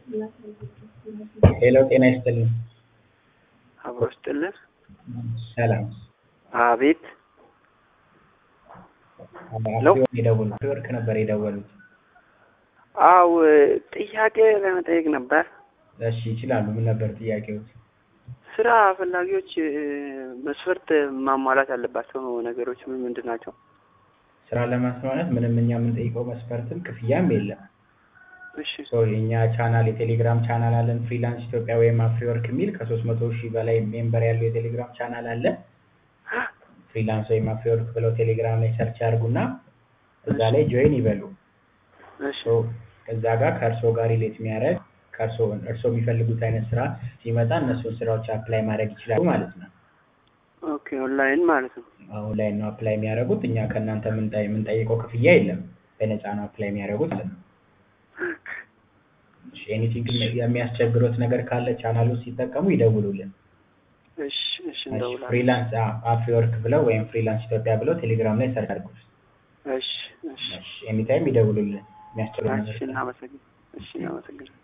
ሄሎ ጤና ይስጥልኝ። አብሮ ይስጥልን። ሰላም። አቤት። አክሲዮን የደወሉት ወርክ ነበር የደወሉት። አው ጥያቄ ለመጠየቅ ነበር። እሺ ይችላሉ። ምን ነበር ጥያቄው? ስራ ፈላጊዎች መስፈርት ማሟላት ያለባቸው ነገሮች ምንድን ናቸው? ስራ ለማስማማት ምንም እኛ የምንጠይቀው መስፈርትም ክፍያም የለም። እሺ የኛ ቻናል የቴሌግራም ቻናል አለን ፍሪላንስ ኢትዮጵያ ወይም አፍሪወርክ የሚል ከ300,000 በላይ ሜምበር ያለው የቴሌግራም ቻናል አለ። ፍሪላንስ ወይም አፍሪወርክ ብለው ቴሌግራም ላይ ሰርች አድርጉና እዛ ላይ ጆይን ይበሉ። እሺ ከዛ ጋር ከእርሶ ጋር ሪሌት የሚያደርግ እርሶ የሚፈልጉት አይነት ስራ ሲመጣ እነሱን ስራዎች አፕላይ ማድረግ ይችላሉ ማለት ነው። ኦኬ ኦንላይን ማለት ነው። ኦንላይን ነው አፕላይ የሚያደርጉት። እኛ ከእናንተ የምንጠይቀው ክፍያ የለም። በነፃ ነው አፕላይ የሚያደርጉት ማለት ነው። እሺ ኤኒቲንግ የሚያስቸግሩት ነገር ካለ ቻናሉ ሲጠቀሙ ይደውሉልን። እሺ እንደውላለን። ፍሪላንስ አፍሪወርክ ብለው ወይም ፍሪላንስ ኢትዮጵያ ብለው ቴሌግራም ላይ ሰርች አድርጉ። እሺ ኤኒታይም ይደውሉልን። የሚያስቸግሩ ነገር እናመሰግናለን።